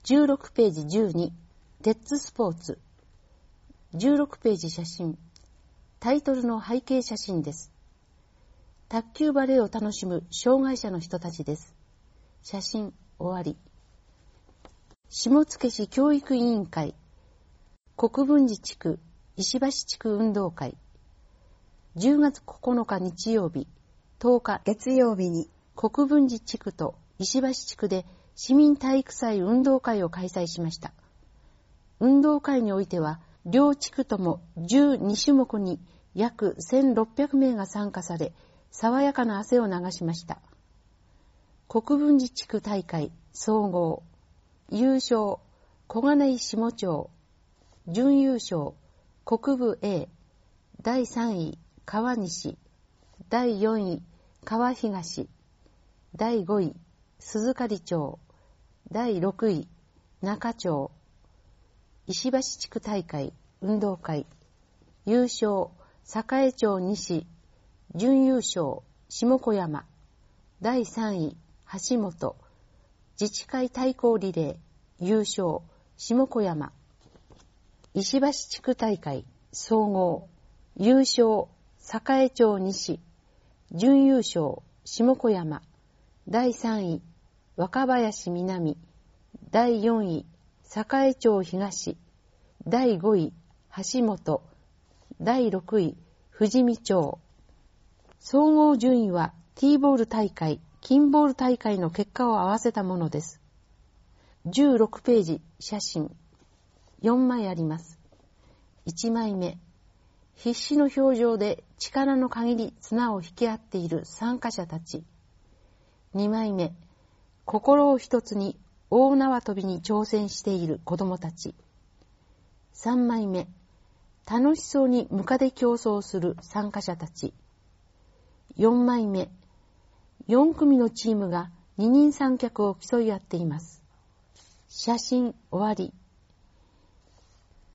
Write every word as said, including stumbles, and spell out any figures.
じゅうろくページじゅうに、レッツスポーツ。じゅうろくページ写真。タイトルの背景写真です。卓球バレーを楽しむ障害者の人たちです。写真終わり。下野市教育委員会、国分寺地区、石橋地区運動会。じゅうがつここのか日曜日、とおか月曜日に国分寺地区と石橋地区で市民体育祭運動会を開催しました。運動会においては、両地区ともじゅうにしゅもくに約せんろっぴゃくめいが参加され、爽やかな汗を流しました。国分寺地区大会総合、優勝、小金井下町、準優勝、国部 A、だいさんい、川西、だいよんい、川東、だいごい、鈴刈町、だいろくい、中町、石橋地区大会運動会、優勝、栄町西、準優勝、下小山、だいさんい、橋本、自治会対抗リレー、優勝、下小山、石橋地区大会総合、優勝、栄町西、準優勝、下小山、だいさんい、若林南、だいよんい、栄町東、だいごい、橋本、だいろくい、富士見町。総合順位は T ボール大会、金ボール大会の結果を合わせたものです。じゅうろくページ写真。よんまいあります。いちまいめ、必死の表情で力の限り綱を引き合っている参加者たち。にまいめ、心を一つに大縄跳びに挑戦している子供たち。さんまいめ、楽しそうにムカデ競争する参加者たち。よんまいめ、よんくみのチームが二人三脚を競い合っています。写真終わり。